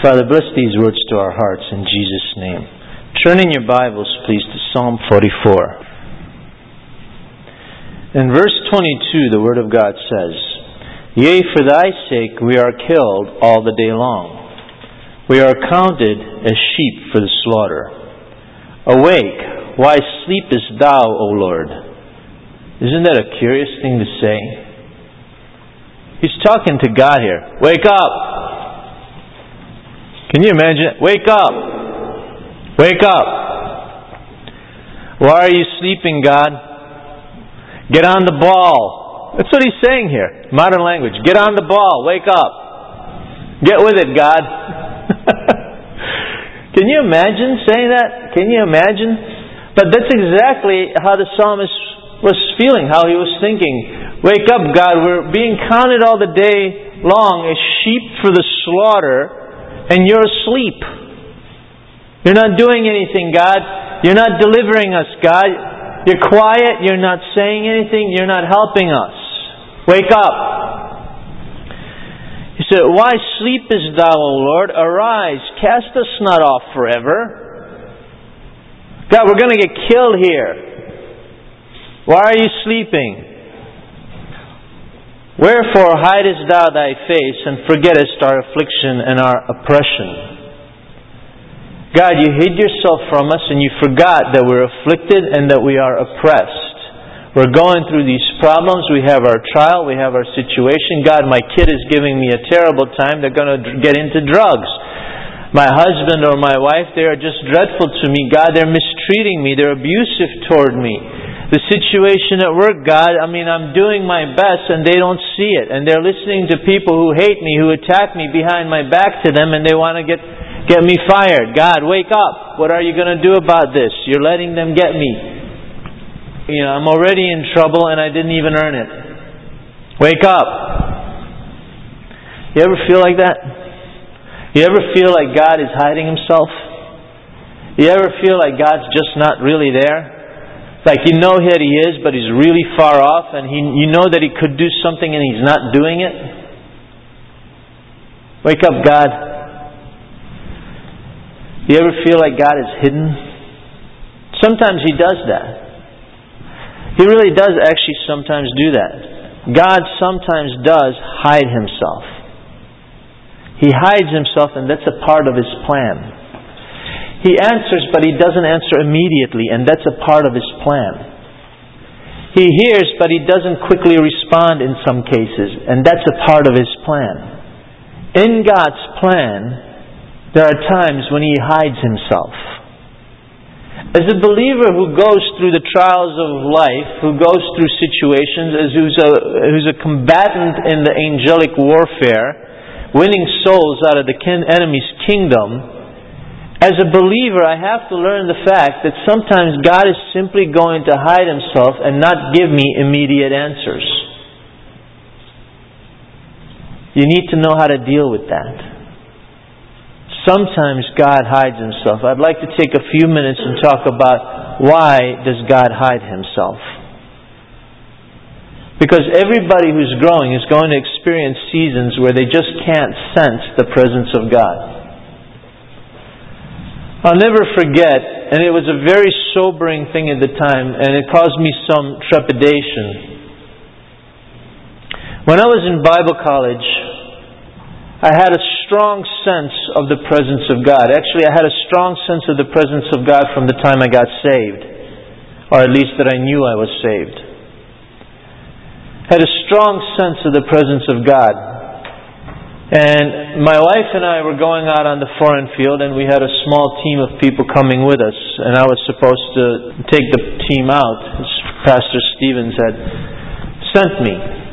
Father, bless these words to our hearts in Jesus' name. Turn in your Bibles, please, to Psalm 44. In verse 22, the Word of God says, "Yea, for thy sake we are killed all the day long. We are counted as sheep for the slaughter. Awake, why sleepest thou, O Lord?" Isn't that a curious thing to say? He's talking to God here. Wake up! Can you imagine? Wake up! Wake up! Why are you sleeping, God? Get on the ball. That's what he's saying here. Modern language. Get on the ball. Wake up. Get with it, God. Can you imagine saying that? Can you imagine? But that's exactly how the psalmist was feeling, how he was thinking. Wake up, God. We're being counted all the day long as sheep for the slaughter, and you're asleep. You're not doing anything, God. You're not delivering us, God. You're quiet. You're not saying anything. You're not helping us. Wake up. He said, "Why sleepest thou, O Lord? Arise, cast us not off forever." God, we're going to get killed here. Why are you sleeping? "Wherefore hidest thou thy face, and forgettest our affliction and our oppression?" God, you hid yourself from us, and you forgot that we're afflicted and that we are oppressed. We're going through these problems. We have our trial. We have our situation. God, my kid is giving me a terrible time. They're going to get into drugs. My husband or my wife, they are just dreadful to me. God, they're mistreating me. They're abusive toward me. The situation at work, God, I'm doing my best and they don't see it. And they're listening to people who hate me, who attack me behind my back to them, and they want to get me fired. God, wake up. What are you going to do about this? You're letting them get me. I'm already in trouble and I didn't even earn it. Wake up. You ever feel like that? You ever feel like God is hiding Himself? You ever feel like God's just not really there? Like you know that He is, but He's really far off, and you know that He could do something and He's not doing it? Wake up, God. You ever feel like God is hidden? Sometimes He does that. He really does actually sometimes do that. God sometimes does hide Himself. He hides Himself, and that's a part of His plan. He answers, but He doesn't answer immediately, and that's a part of His plan. He hears, but He doesn't quickly respond in some cases, and that's a part of His plan. In God's plan, there are times when He hides Himself. As a believer who goes through the trials of life, who goes through situations, who's a combatant in the angelic warfare, winning souls out of the enemy's kingdom, as a believer I have to learn the fact that sometimes God is simply going to hide Himself and not give me immediate answers. You need to know how to deal with that. Sometimes God hides Himself. I'd like to take a few minutes and talk about why does God hide Himself. Because everybody who's growing is going to experience seasons where they just can't sense the presence of God. I'll never forget, and it was a very sobering thing at the time, and it caused me some trepidation. When I was in Bible college, I had a strong sense of the presence of God. Actually, I had a strong sense of the presence of God from the time I got saved. Or at least that I knew I was saved. I had a strong sense of the presence of God. And my wife and I were going out on the foreign field, and we had a small team of people coming with us. And I was supposed to take the team out, as Pastor Stevens had sent me.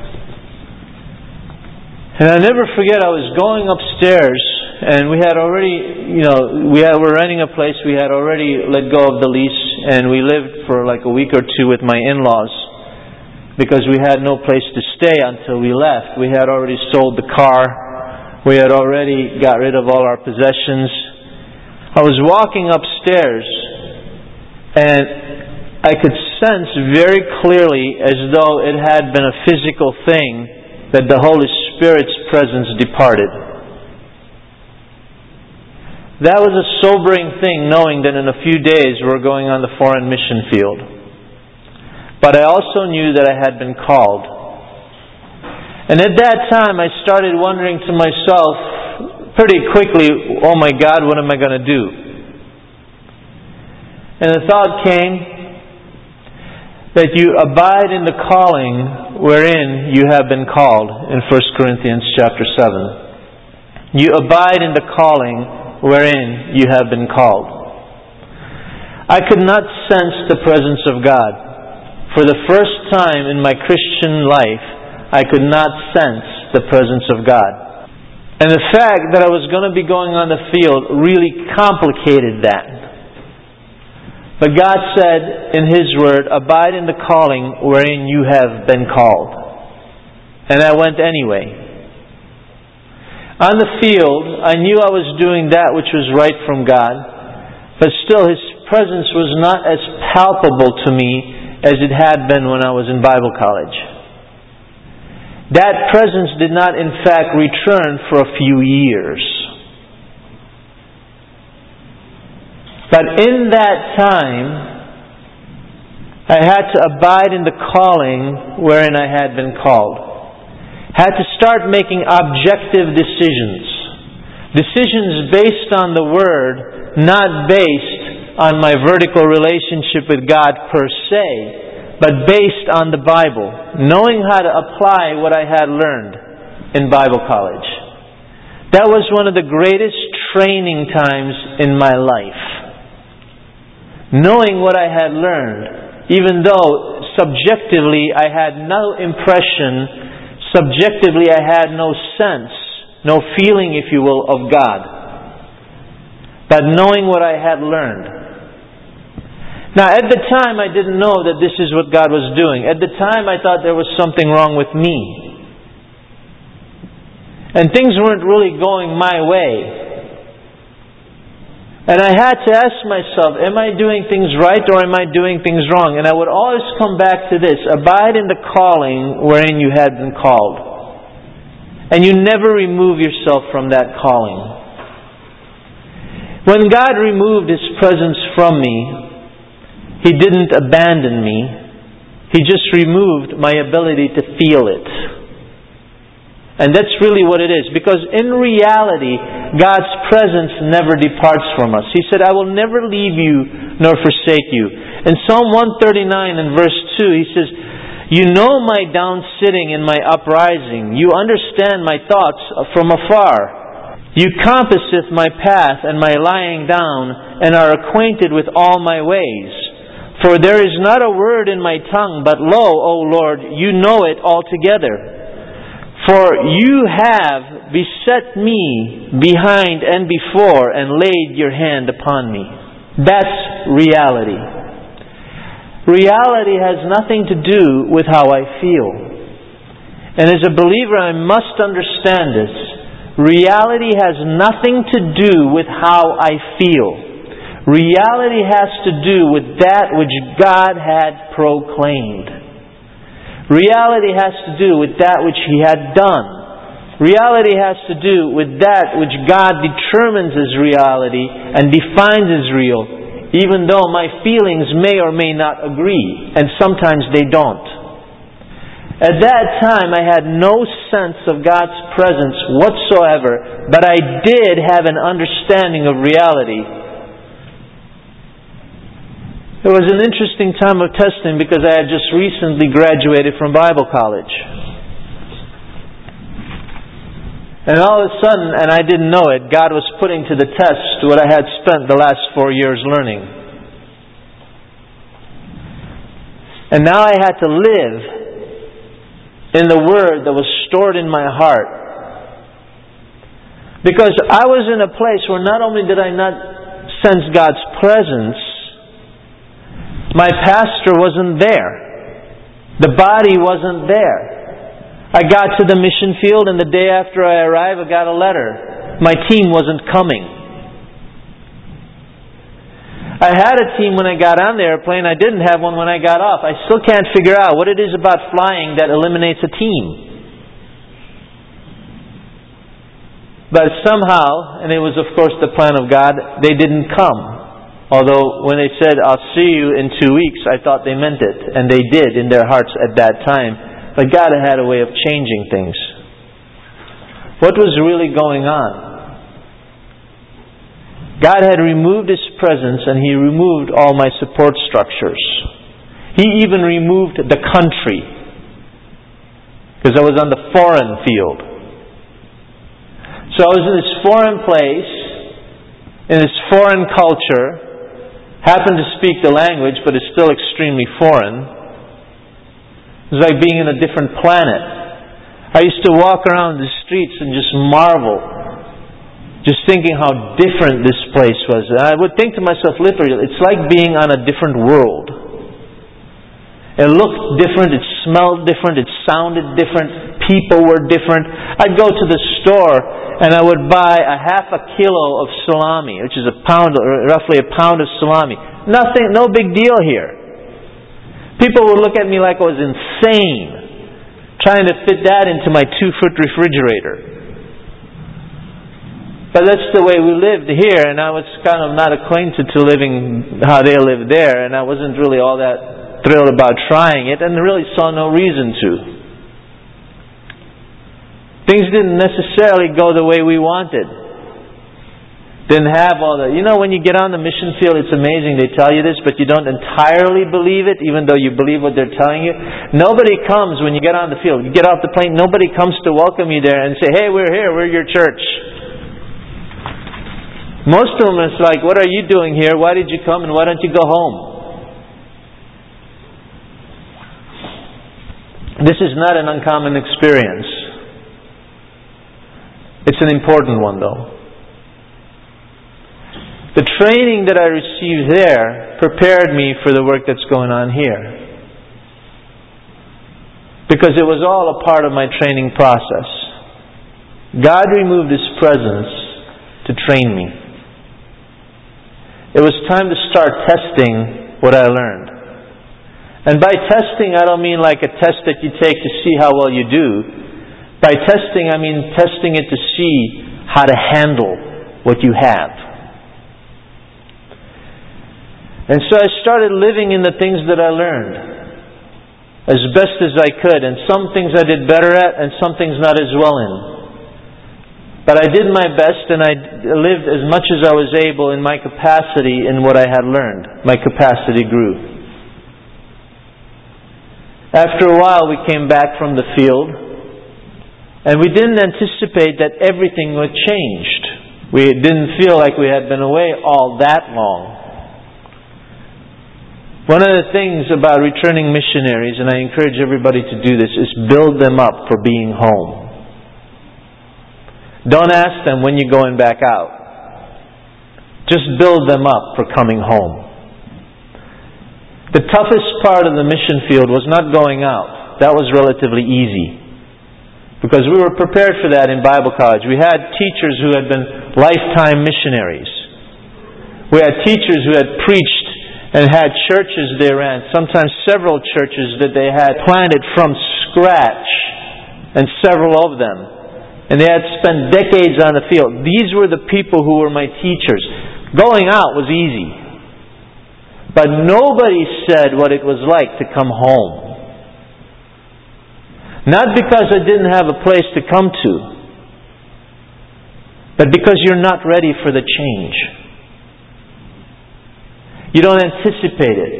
And I never forget, I was going upstairs, and we had already, we're renting a place. We had already let go of the lease, and we lived for like a week or two with my in-laws because we had no place to stay until we left. We had already sold the car. We had already got rid of all our possessions. I was walking upstairs, and I could sense very clearly, as though it had been a physical thing, that the Holy Spirit's presence departed. That was a sobering thing, knowing that in a few days we're going on the foreign mission field. But I also knew that I had been called. And at that time I started wondering to myself pretty quickly, oh my God, what am I going to do? And the thought came that you abide in the calling wherein you have been called in 1 Corinthians chapter 7. You abide in the calling wherein you have been called. I could not sense the presence of God. For the first time in my Christian life, I could not sense the presence of God. And the fact that I was going to be going on the field really complicated that. But God said in His Word, abide in the calling wherein you have been called. And I went anyway. On the field, I knew I was doing that which was right from God, but still His presence was not as palpable to me as it had been when I was in Bible college. That presence did not in fact return for a few years. But in that time, I had to abide in the calling wherein I had been called. Had to start making objective decisions. Decisions based on the Word, not based on my vertical relationship with God per se, but based on the Bible. Knowing how to apply what I had learned in Bible college. That was one of the greatest training times in my life. Knowing what I had learned, even though subjectively I had no impression, subjectively I had no sense, no feeling, if you will, of God. But knowing what I had learned. Now at the time I didn't know that this is what God was doing. At the time I thought there was something wrong with me. And things weren't really going my way. And I had to ask myself, am I doing things right or am I doing things wrong? And I would always come back to this, abide in the calling wherein you had been called. And you never remove yourself from that calling. When God removed His presence from me, He didn't abandon me. He just removed my ability to feel it. And that's really what it is. Because in reality, God's presence never departs from us. He said, I will never leave you nor forsake you. In Psalm 139 and verse 2, He says, you know my down sitting and my uprising. You understand my thoughts from afar. You compasseth my path and my lying down, and are acquainted with all my ways. For there is not a word in my tongue, but lo, O Lord, you know it altogether. For you have beset me behind and before, and laid your hand upon me. That's reality. Reality has nothing to do with how I feel. And as a believer, I must understand this. Reality has nothing to do with how I feel. Reality has to do with that which God had proclaimed. Reality has to do with that which He had done. Reality has to do with that which God determines as reality and defines as real, even though my feelings may or may not agree, and sometimes they don't. At that time, I had no sense of God's presence whatsoever, but I did have an understanding of reality. It was an interesting time of testing because I had just recently graduated from Bible college. And all of a sudden, and I didn't know it, God was putting to the test what I had spent the last 4 years learning. And now I had to live in the Word that was stored in my heart. Because I was in a place where not only did I not sense God's presence, my pastor wasn't there. The body wasn't there. I got to the mission field, and the day after I arrived, I got a letter. My team wasn't coming. I had a team when I got on the airplane. I didn't have one when I got off. I still can't figure out what it is about flying that eliminates a team. But somehow, and it was of course the plan of God, they didn't come. Although when they said, I'll see you in 2 weeks, I thought they meant it. And they did in their hearts at that time. But God had a way of changing things. What was really going on? God had removed His presence and He removed all my support structures. He even removed the country. Because I was on the foreign field. So I was in this foreign place, in this foreign culture, happened to speak the language, but it's still extremely foreign. It was like being in a different planet. I used to walk around the streets and just marvel, just thinking how different this place was. And I would think to myself literally, it's like being on a different world. It looked different, it smelled different, it sounded different, people were different. I'd go to the store and I would buy a half a kilo of salami, which is roughly a pound of salami. Nothing, no big deal here. People would look at me like I was insane, trying to fit that into my 2-foot refrigerator. But that's the way we lived here, and I was kind of not acquainted to living how they lived there, and I wasn't really all that thrilled about trying it, and really saw no reason to. Things didn't necessarily go the way we wanted. Didn't have all the... You know, when you get on the mission field, it's amazing. They tell you this, but you don't entirely believe it, even though you believe what they're telling you. Nobody comes when you get on the field. You get off the plane, nobody comes to welcome you there and say, hey, we're here, we're your church. Most of them, it's like, what are you doing here? Why did you come and why don't you go home? This is not an uncommon experience. It's an important one, though. The training that I received there prepared me for the work that's going on here. Because it was all a part of my training process. God removed His presence to train me. It was time to start testing what I learned. And by testing, I don't mean like a test that you take to see how well you do. By testing, I mean testing it to see how to handle what you have. And so I started living in the things that I learned as best as I could. And some things I did better at and some things not as well in. But I did my best and I lived as much as I was able in my capacity in what I had learned. My capacity grew. After a while we came back from the field and we didn't anticipate that everything would change. We didn't feel like we had been away all that long. One of the things about returning missionaries, and I encourage everybody to do this, is build them up for being home. Don't ask them when you're going back out. Just build them up for coming home. The toughest part of the mission field was not going out. That was relatively easy. Because we were prepared for that in Bible college. We had teachers who had been lifetime missionaries. We had teachers who had preached and had churches they ran, sometimes several churches that they had planted from scratch, and several of them. And they had spent decades on the field. These were the people who were my teachers. Going out was easy. But nobody said what it was like to come home. Not because I didn't have a place to come to, but because you're not ready for the change. You don't anticipate it.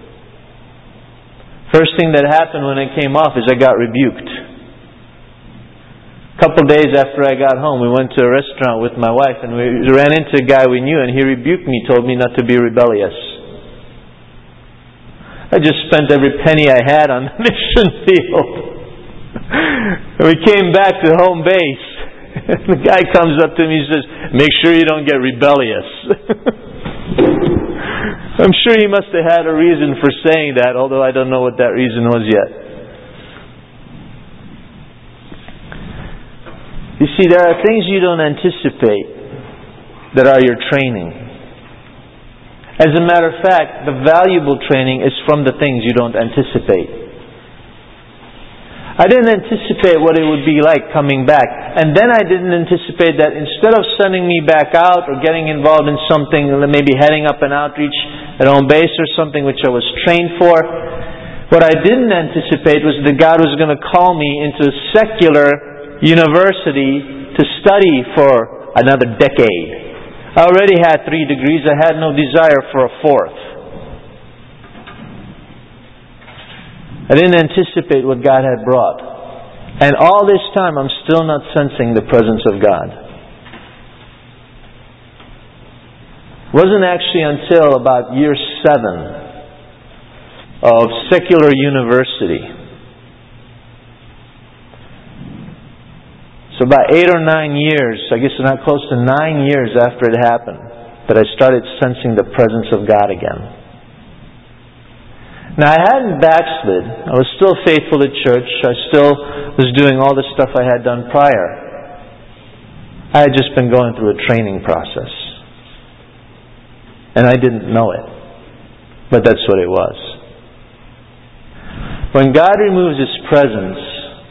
First thing that happened when I came off is I got rebuked. A couple days after I got home, we went to a restaurant with my wife and we ran into a guy we knew and he rebuked me, told me not to be rebellious. I just spent every penny I had on the mission field. We came back to home base. The guy comes up to me and says, make sure you don't get rebellious. I'm sure he must have had a reason for saying that, although I don't know what that reason was yet. You see, there are things you don't anticipate that are your training. As a matter of fact, the valuable training is from the things you don't anticipate. I didn't anticipate what it would be like coming back. And then I didn't anticipate that instead of sending me back out or getting involved in something, maybe heading up an outreach at home base or something which I was trained for, what I didn't anticipate was that God was going to call me into a secular university to study for another decade. I already had 3 degrees. I had no desire for a 4th. I didn't anticipate what God had brought. And all this time, I'm still not sensing the presence of God. It wasn't actually until about year 7 of secular university. So about 8 or 9 years, I guess not close to 9 years after it happened, that I started sensing the presence of God again. Now, I hadn't backslid. I was still faithful to church. I still was doing all the stuff I had done prior. I had just been going through a training process. And I didn't know it. But that's what it was. When God removes His presence,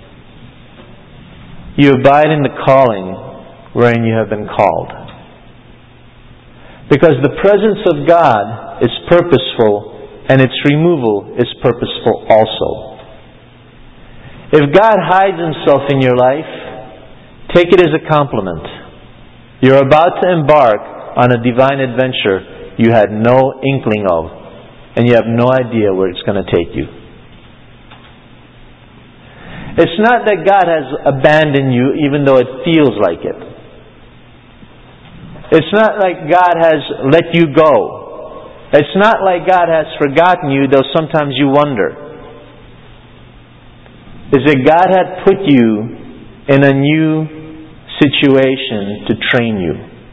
you abide in the calling wherein you have been called. Because the presence of God is purposeful, and its removal is purposeful also. If God hides Himself in your life, take it as a compliment. You're about to embark on a divine adventure you had no inkling of, and you have no idea where it's going to take you. It's not that God has abandoned you even though it feels like it. It's not like God has let you go. It's not like God has forgotten you, though sometimes you wonder. It's that God had put you in a new situation to train you.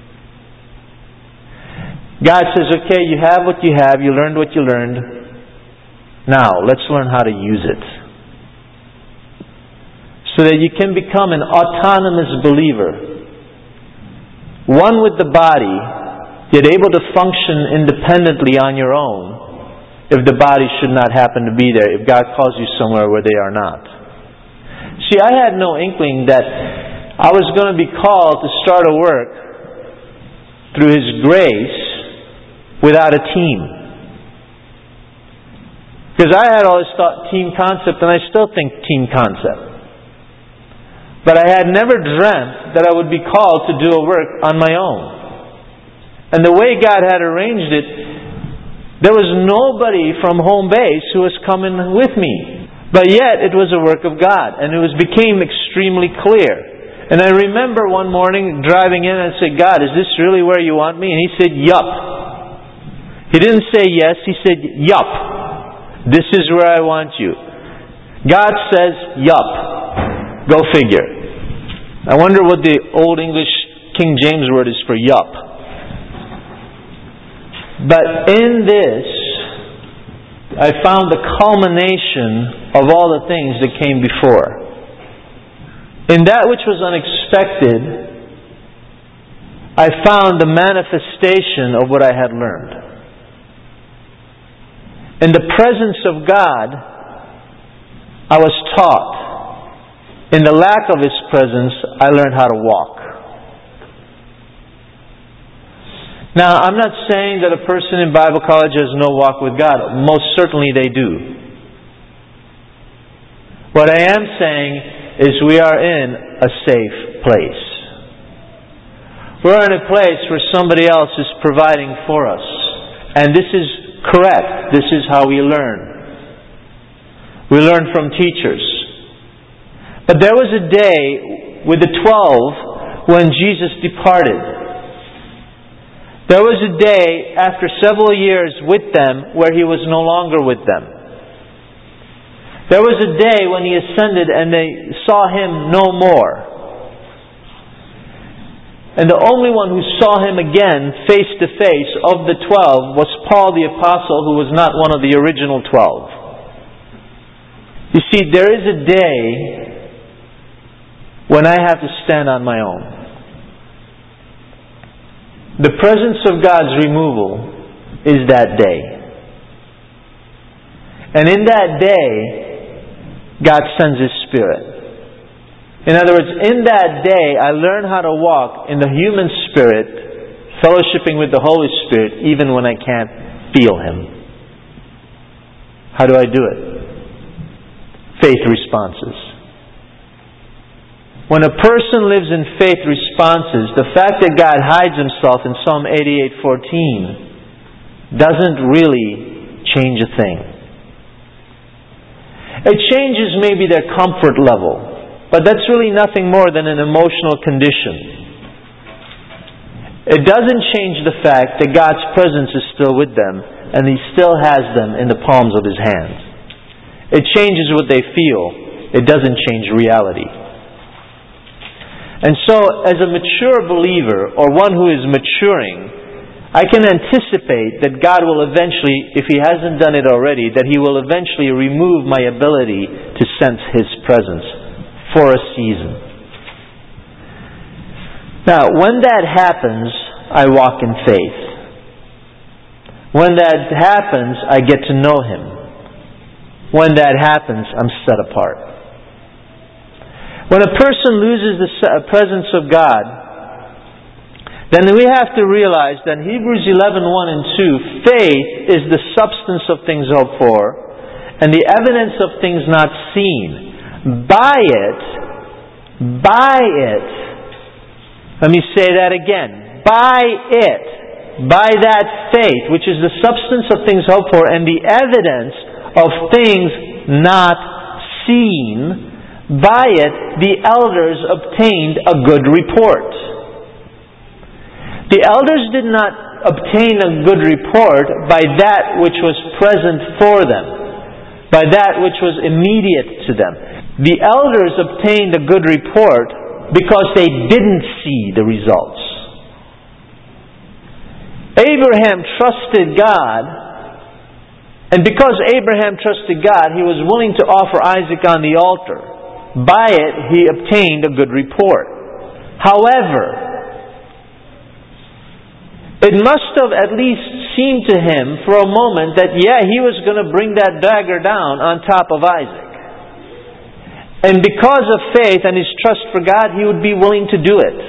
God says, okay, you have what you have, you learned what you learned. Now, let's learn how to use it. So that you can become an autonomous believer. One with the body, yet able to function independently on your own if the body should not happen to be there, if God calls you somewhere where they are not. See, I had no inkling that I was going to be called to start a work through His grace without a team. Because I had always thought team concept, and I still think team concept. But I had never dreamt that I would be called to do a work on my own. And the way God had arranged it, there was nobody from home base who was coming with me. But yet, it was a work of God. And it became extremely clear. And I remember one morning driving in and I said, God, is this really where you want me? And He said, yup. He didn't say yes, He said, yup. This is where I want you. God says, yup. Go figure. I wonder what the Old English King James word is for yup. But in this, I found the culmination of all the things that came before. In that which was unexpected, I found the manifestation of what I had learned. In the presence of God, I was taught. In the lack of His presence, I learned how to walk. Now, I'm not saying that a person in Bible college has no walk with God. Most certainly they do. What I am saying is we are in a safe place. We're in a place where somebody else is providing for us. And this is correct. This is how we learn. We learn from teachers. But there was a day with the 12 when Jesus departed. There was a day after several years with them where He was no longer with them. There was a day when He ascended and they saw Him no more. And the only one who saw Him again face to face of the 12 was Paul the Apostle, who was not one of the original 12. You see, there is a day when I have to stand on my own. The presence of God's removal is that day. And in that day, God sends His Spirit. In other words, in that day, I learn how to walk in the human spirit, fellowshipping with the Holy Spirit, even when I can't feel Him. How do I do it? Faith responses. When a person lives in faith responses, the fact that God hides Himself in Psalm 88:14 doesn't really change a thing. It changes maybe their comfort level, but that's really nothing more than an emotional condition. It doesn't change the fact that God's presence is still with them and He still has them in the palms of His hands. It changes what they feel. It doesn't change reality. And so, as a mature believer, or one who is maturing, I can anticipate that God will eventually, if He hasn't done it already, that He will eventually remove my ability to sense His presence for a season. Now, when that happens, I walk in faith. When that happens, I get to know Him. When that happens, I'm set apart. When a person loses the presence of God, then we have to realize that Hebrews 11:1 and 2, faith is the substance of things hoped for and the evidence of things not seen. By it, let me say that again. By that faith, which is the substance of things hoped for and the evidence of things not seen, by it the elders obtained a good report. The elders did not obtain a good report by that which was present for them, by that which was immediate to them. The elders obtained a good report because they didn't see the results. Abraham trusted God, and because Abraham trusted God, he was willing to offer Isaac on the altar. By it, he obtained a good report. However, it must have at least seemed to him for a moment that, he was going to bring that dagger down on top of Isaac. And because of faith and his trust for God, he would be willing to do it.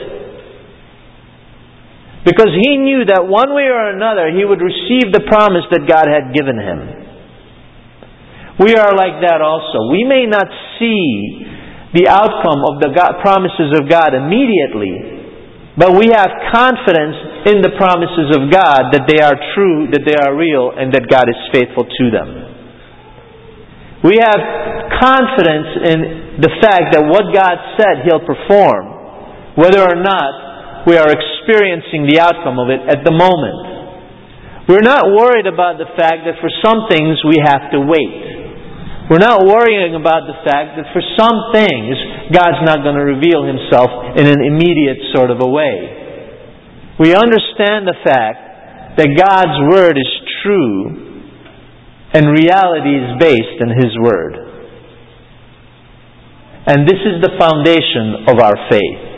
Because he knew that one way or another, he would receive the promise that God had given him. We are like that also. We may not see the outcome of the promises of God immediately, but we have confidence in the promises of God that they are true, that they are real, and that God is faithful to them. We have confidence in the fact that what God said He'll perform, whether or not we are experiencing the outcome of it at the moment. We're not worried about the fact that for some things we have to wait. We're not worrying about the fact that for some things God's not going to reveal Himself in an immediate sort of a way. We understand the fact that God's Word is true and reality is based in His Word. And this is the foundation of our faith.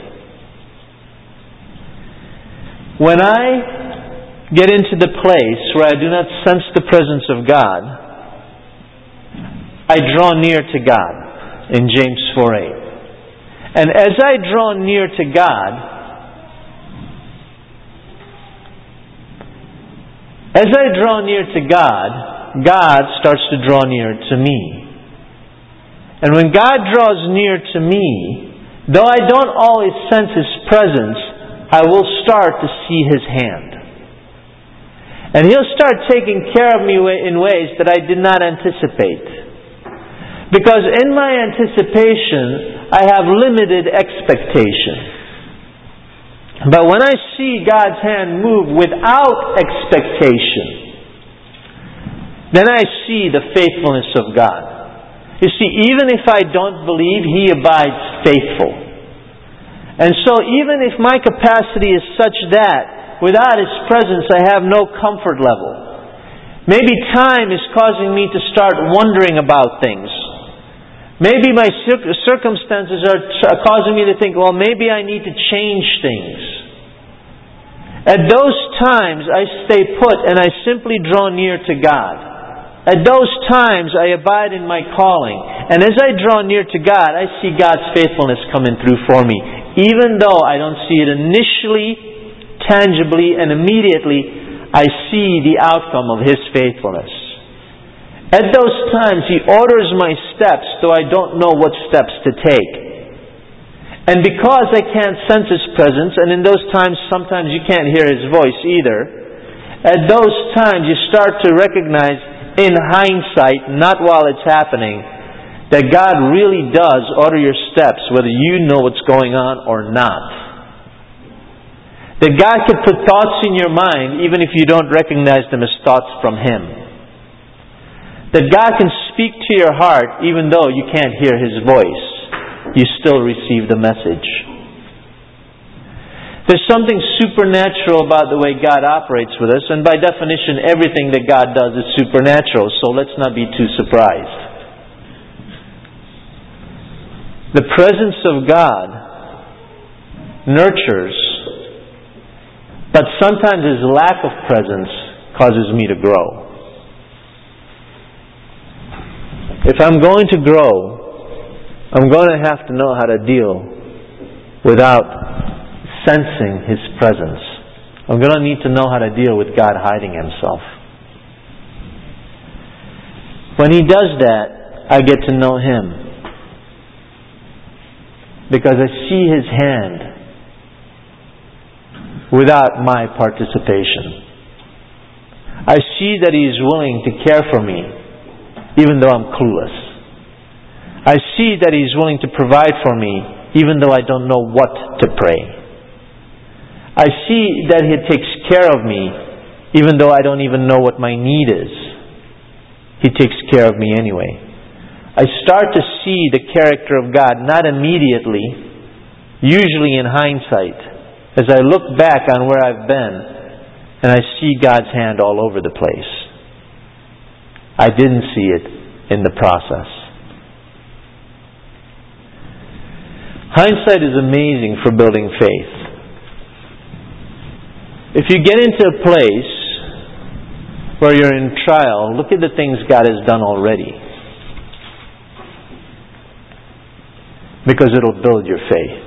When I get into the place where I do not sense the presence of God, I draw near to God in James 4:8. And as I draw near to God, God starts to draw near to me. And when God draws near to me, though I don't always sense His presence, I will start to see His hand. And He'll start taking care of me in ways that I did not anticipate. Because in my anticipation, I have limited expectation. But when I see God's hand move without expectation, then I see the faithfulness of God. You see, even if I don't believe, He abides faithful. And so even if my capacity is such that without His presence I have no comfort level, maybe time is causing me to start wondering about things. Maybe my circumstances are causing me to think, well, maybe I need to change things. At those times, I stay put and I simply draw near to God. At those times, I abide in my calling. And as I draw near to God, I see God's faithfulness coming through for me. Even though I don't see it initially, tangibly, and immediately, I see the outcome of His faithfulness. At those times, He orders my steps, though I don't know what steps to take. And because I can't sense His presence, and in those times sometimes you can't hear His voice either, at those times you start to recognize in hindsight, not while it's happening, that God really does order your steps whether you know what's going on or not. That God could put thoughts in your mind even if you don't recognize them as thoughts from Him. That God can speak to your heart even though you can't hear His voice. You still receive the message. There's something supernatural about the way God operates with us, and by definition everything that God does is supernatural, so let's not be too surprised. The presence of God nurtures, but sometimes His lack of presence causes me to grow. If I'm going to grow, I'm going to have to know how to deal without sensing His presence. I'm going to need to know how to deal with God hiding Himself. When He does that, I get to know Him. Because I see His hand without my participation. I see that He is willing to care for me even though I'm clueless. I see that He is willing to provide for me even though I don't know what to pray. I see that He takes care of me even though I don't even know what my need is. He takes care of me anyway. I start to see the character of God, not immediately, usually in hindsight, as I look back on where I've been, and I see God's hand all over the place. I didn't see it in the process. Hindsight is amazing for building faith. If you get into a place where you're in trial, look at the things God has done already. Because it'll build your faith.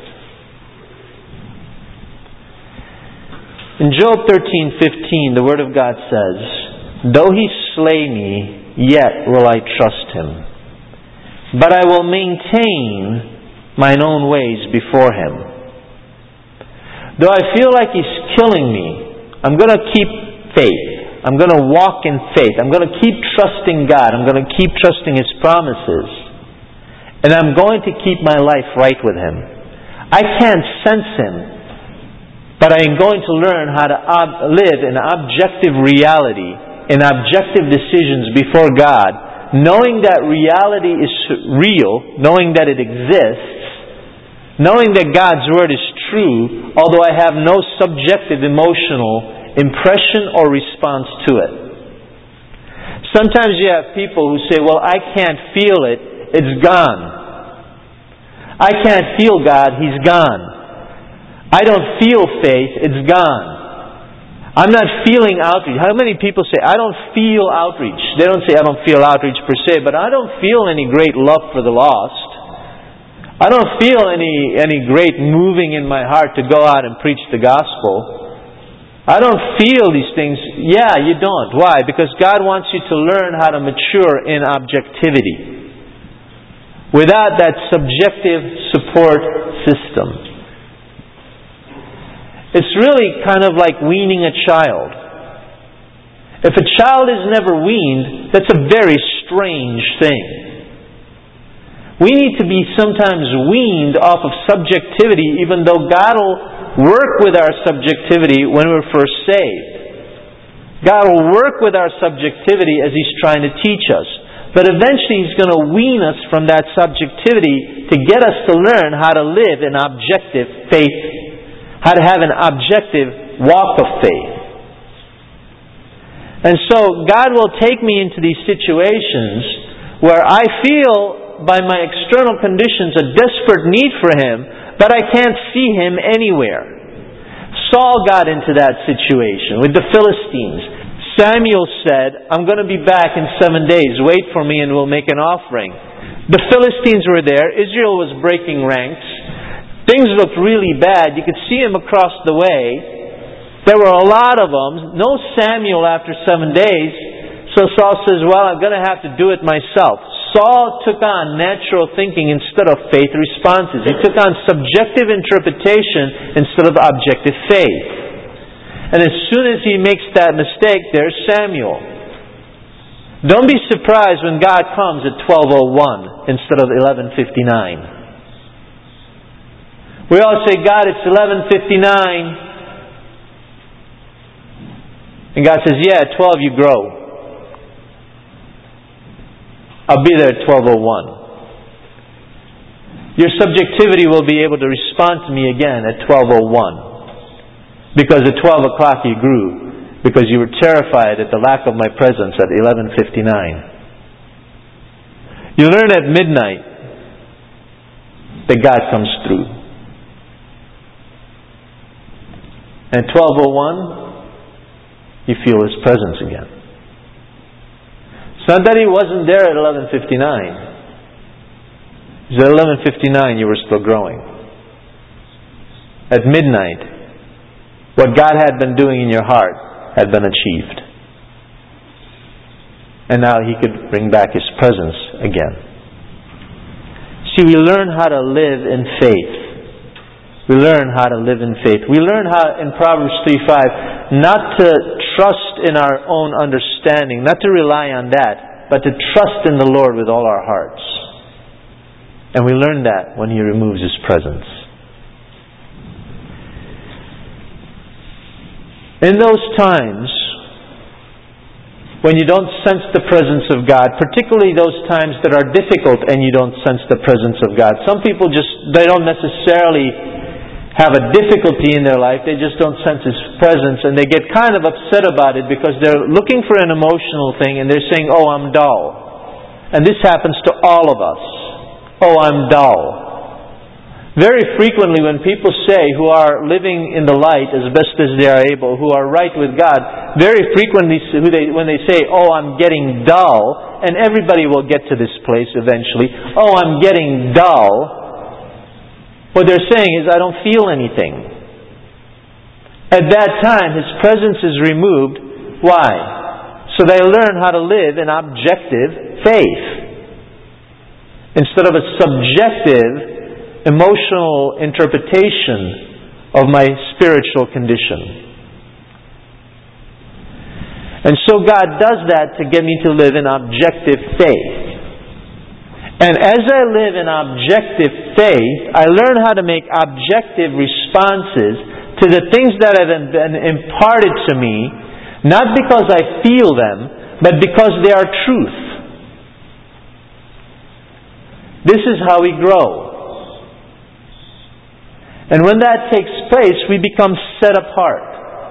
In Job 13:15, the Word of God says, "Though He slay me, yet will I trust Him. But I will maintain mine own ways before Him. Though I feel like He's killing me, I'm going to keep faith. I'm going to walk in faith. I'm going to keep trusting God. I'm going to keep trusting His promises. And I'm going to keep my life right with Him. I can't sense Him, but I am going to learn how to live in objective reality, in objective decisions before God, knowing that reality is real, knowing that it exists, knowing that God's Word is true, although I have no subjective emotional impression or response to it." Sometimes you have people who say, "Well, I can't feel it. It's gone. I can't feel God. He's gone. I don't feel faith. It's gone. I'm not feeling outreach." How many people say, "I don't feel outreach"? They don't say, "I don't feel outreach per se," but I don't feel any great love for the lost. I don't feel any great moving in my heart to go out and preach the gospel. I don't feel these things. Yeah, you don't. Why? Because God wants you to learn how to mature in objectivity without that subjective support system. It's really kind of like weaning a child. If a child is never weaned, that's a very strange thing. We need to be sometimes weaned off of subjectivity, even though God will work with our subjectivity when we're first saved. God will work with our subjectivity as He's trying to teach us. But eventually He's going to wean us from that subjectivity to get us to learn how to live in objective faith, how to have an objective walk of faith. And so God will take me into these situations where I feel by my external conditions a desperate need for Him, but I can't see Him anywhere. Saul got into that situation with the Philistines. Samuel said, "I'm going to be back in 7 days. Wait for me and we'll make an offering." The Philistines were there. Israel was breaking ranks. Things looked really bad. You could see them across the way. There were a lot of them. No Samuel after 7 days. So Saul says, well, I'm going to have to do it myself. Saul took on natural thinking instead of faith responses. He took on subjective interpretation instead of objective faith. And as soon as he makes that mistake, there's Samuel. Don't be surprised when God comes at 12:01 instead of 11:59. We all say, God, it's 11:59. And God says, yeah, at 12 you grow. I'll be there at 12:01. Your subjectivity will be able to respond to me again at 12:01. Because at 12 o'clock you grew. Because you were terrified at the lack of my presence at 11:59. You learn at midnight that God comes through. And at 12:01, you feel His presence again. It's not that He wasn't there at 11:59. It's at 11:59 you were still growing. At midnight, what God had been doing in your heart had been achieved. And now He could bring back His presence again. See, we learn how to live in faith. We learn how to live in faith. We learn how, in Proverbs 3:5, not to trust in our own understanding, not to rely on that, but to trust in the Lord with all our hearts. And we learn that when He removes His presence. In those times when you don't sense the presence of God, particularly those times that are difficult and you don't sense the presence of God. Some people they don't necessarily have a difficulty in their life, they just don't sense His presence, and they get kind of upset about it because they're looking for an emotional thing and they're saying, oh, I'm dull. And this happens to all of us. Oh, I'm dull. Very frequently when people say, who are living in the light as best as they are able, who are right with God, very frequently when they say, oh, I'm getting dull, and everybody will get to this place eventually, oh, I'm getting dull, what they're saying is, I don't feel anything. At that time, His presence is removed. Why? So they learn how to live in objective faith instead of a subjective emotional interpretation of my spiritual condition. And so God does that to get me to live in objective faith. And as I live in objective faith, I learn how to make objective responses to the things that have been imparted to me, not because I feel them, but because they are truth. This is how we grow. And when that takes place, we become set apart.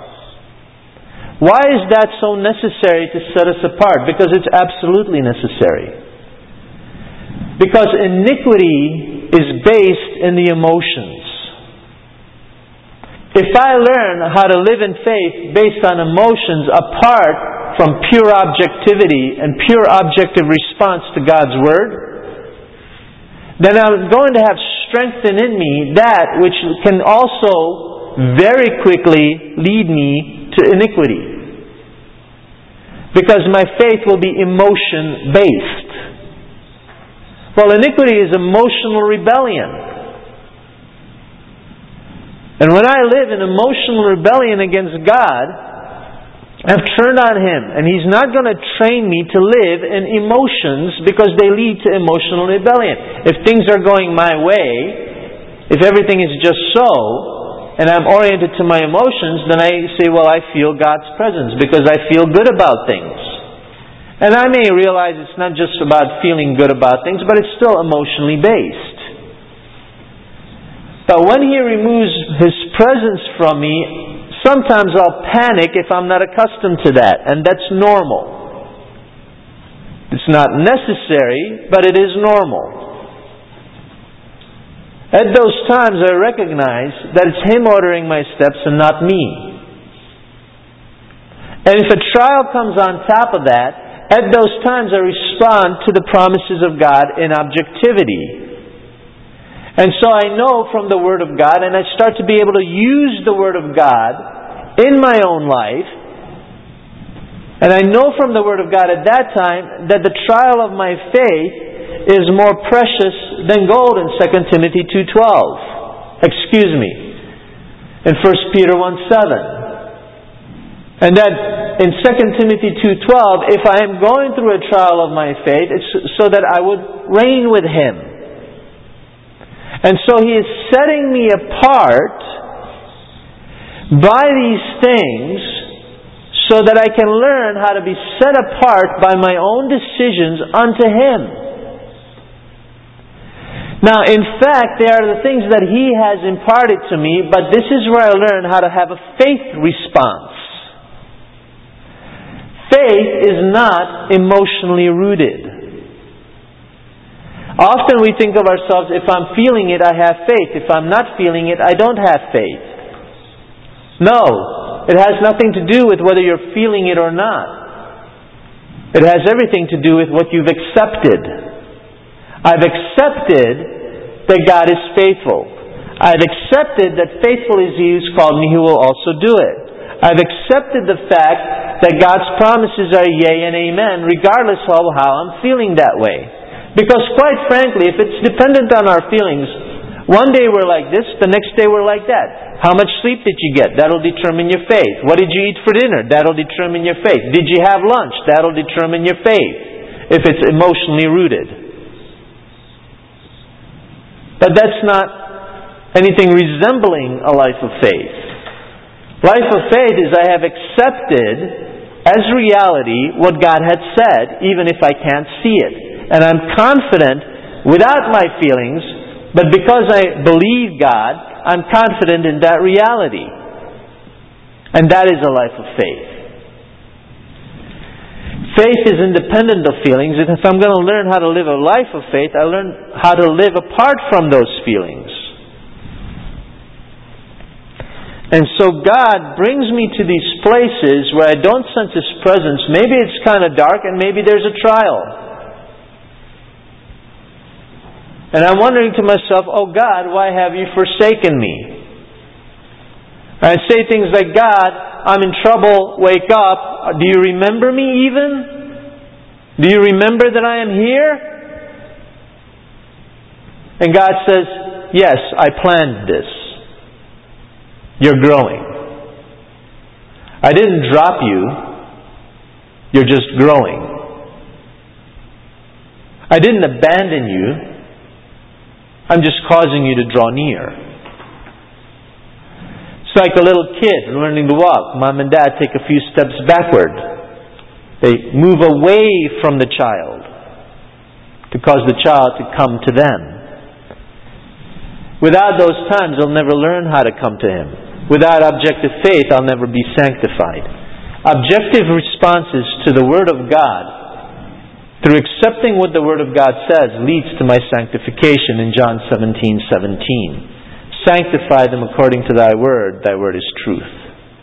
Why is that so necessary to set us apart? Because it's absolutely necessary. Because iniquity is based in the emotions. If I learn how to live in faith based on emotions apart from pure objectivity and pure objective response to God's Word, then I'm going to have strengthened in me that which can also very quickly lead me to iniquity. Because my faith will be emotion-based. Well, iniquity is emotional rebellion. And when I live in emotional rebellion against God, I've turned on Him. And He's not going to train me to live in emotions because they lead to emotional rebellion. If things are going my way, if everything is just so, and I'm oriented to my emotions, then I say, well, I feel God's presence because I feel good about things. And I may realize it's not just about feeling good about things, but it's still emotionally based. But when He removes His presence from me, sometimes I'll panic if I'm not accustomed to that. And that's normal. It's not necessary, but it is normal. At those times I recognize that it's Him ordering my steps and not me. And if a trial comes on top of that, at those times I respond to the promises of God in objectivity. And so I know from the Word of God, and I start to be able to use the Word of God in my own life. And I know from the Word of God at that time that the trial of my faith is more precious than gold in 2 Timothy 2:12. In 1 Peter 1:7. And that in 2 Timothy 2:12, if I am going through a trial of my faith, it's so that I would reign with Him. And so He is setting me apart by these things so that I can learn how to be set apart by my own decisions unto Him. Now, in fact, they are the things that He has imparted to me, but this is where I learn how to have a faith response. Faith is not emotionally rooted. Often we think of ourselves, if I'm feeling it, I have faith. If I'm not feeling it, I don't have faith. No, it has nothing to do with whether you're feeling it or not. It has everything to do with what you've accepted. I've accepted that God is faithful. I've accepted that faithful is He who's called me, who will also do it. I've accepted the fact that God's promises are yea and amen, regardless of how I'm feeling that way. Because quite frankly, if it's dependent on our feelings, one day we're like this, the next day we're like that. How much sleep did you get? That'll determine your faith. What did you eat for dinner? That'll determine your faith. Did you have lunch? That'll determine your faith, if it's emotionally rooted. But that's not anything resembling a life of faith. Life of faith is I have accepted as reality what God had said, even if I can't see it. And I'm confident without my feelings, but because I believe God, I'm confident in that reality. And that is a life of faith. Faith is independent of feelings, and if I'm going to learn how to live a life of faith, I learn how to live apart from those feelings. And so God brings me to these places where I don't sense His presence. Maybe it's kind of dark, and maybe there's a trial. And I'm wondering to myself, oh God, why have you forsaken me? I say things like, God, I'm in trouble, wake up. Do you remember me even? Do you remember that I am here? And God says, yes, I planned this. You're growing. I didn't drop you. You're just growing. I didn't abandon you. I'm just causing you to draw near. It's like a little kid learning to walk. Mom and Dad take a few steps backward. They move away from the child to cause the child to come to them. Without those times, they'll never learn how to come to Him. Without objective faith, I'll never be sanctified. Objective responses to the Word of God, through accepting what the Word of God says, leads to my sanctification in John 17:17. Sanctify them according to Thy Word. Thy Word is truth.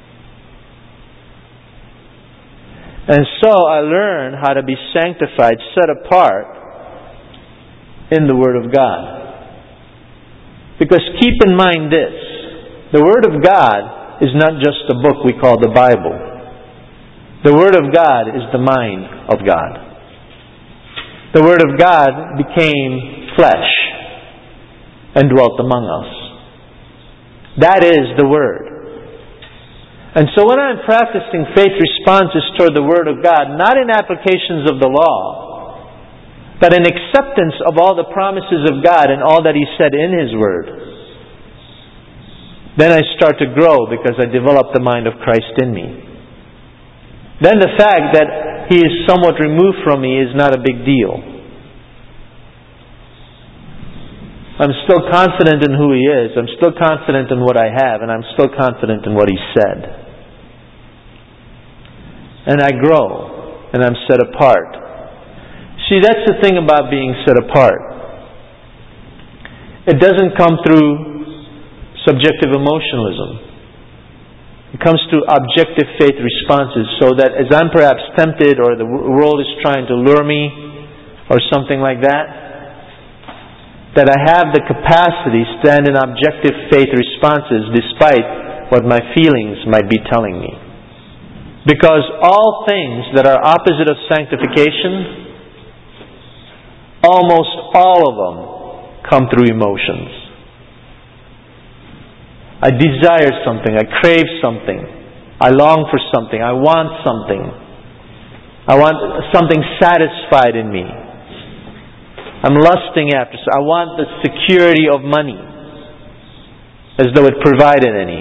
And so I learn how to be sanctified, set apart in the Word of God. Because keep in mind this, the Word of God is not just a book we call the Bible. The Word of God is the mind of God. The Word of God became flesh and dwelt among us. That is the Word. And so when I'm practicing faith responses toward the Word of God, not in applications of the law, but in acceptance of all the promises of God and all that He said in His Word, then I start to grow because I develop the mind of Christ in me. Then the fact that He is somewhat removed from me is not a big deal. I'm still confident in who He is. I'm still confident in what I have. And I'm still confident in what He said. And I grow. And I'm set apart. See, that's the thing about being set apart. It doesn't come through subjective emotionalism. It comes through objective faith responses, so that as I'm perhaps tempted or the world is trying to lure me or something like that, that I have the capacity to stand in objective faith responses despite what my feelings might be telling me. Because all things that are opposite of sanctification, almost all of them come through emotions. I desire something, I crave something, I long for something, I want something. I want something satisfied in me. I'm lusting after. I want the security of money, as though it provided any.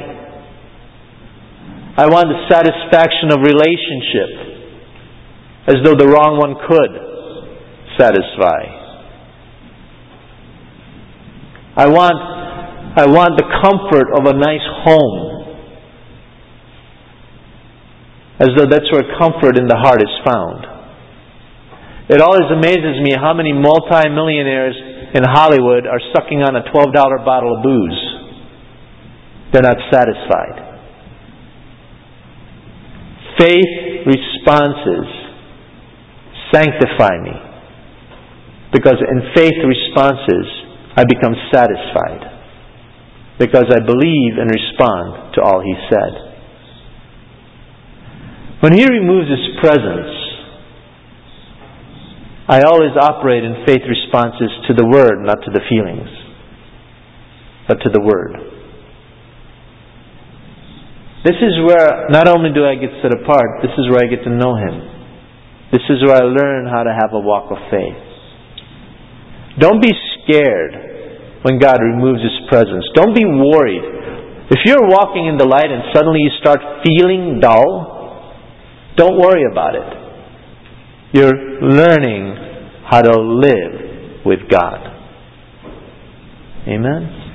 I want the satisfaction of relationship, as though the wrong one could satisfy. I want the comfort of a nice home, as though that's where comfort in the heart is found. It always amazes me how many multi-millionaires in Hollywood are sucking on a $12 bottle of booze. They're not satisfied. Faith responses sanctify me, because in faith responses I become satisfied, because I believe and respond to all He said. When He removes His presence, I always operate in faith responses to the Word, not to the feelings, but to the Word. This is where not only do I get set apart, this is where I get to know Him. This is where I learn how to have a walk of faith. Don't be scared when God removes His presence. Don't be worried. If you're walking in the light and suddenly you start feeling dull, don't worry about it. You're learning how to live with God. Amen?